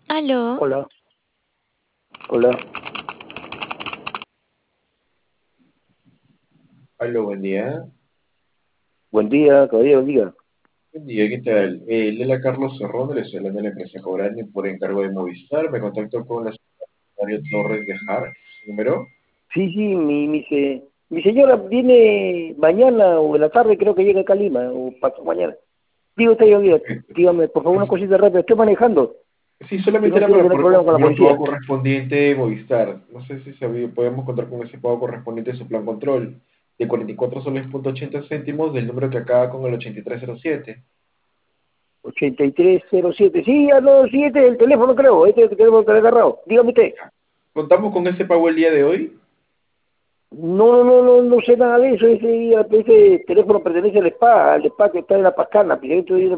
Aló, Hola, hola. Hola, buen día. Buen día, caballero, diga. Buen día, ¿qué tal? Lela Carlos Cerrón, le estoy hablando de la empresa Cobrani por encargo de Movistar. Me contacto con la secretaria Torres de Har, su número. Sí, sí, mi señora viene mañana o en la tarde, creo que llega acá a Lima, o pasó mañana. Digo, usted, yo, diga, Perfecto. dígame, por favor, una cosita rápida. Estoy manejando. Sí, Si solamente no era quiero para tener poder problemas con la confirmar un policía. pago correspondiente de Movistar. No sé si podemos contar con ese pago correspondiente de su plan control de 44 soles punto 80 céntimos del número que acaba con el 8307. 8307. Sí, ya no, sí, este es el teléfono, creo. Este es el teléfono que le he agarrado. Dígame usted. ¿Contamos con ese pago el día de hoy? No sé nada de eso. Ese teléfono pertenece al spa que está en la Pascana. Pues, yo estoy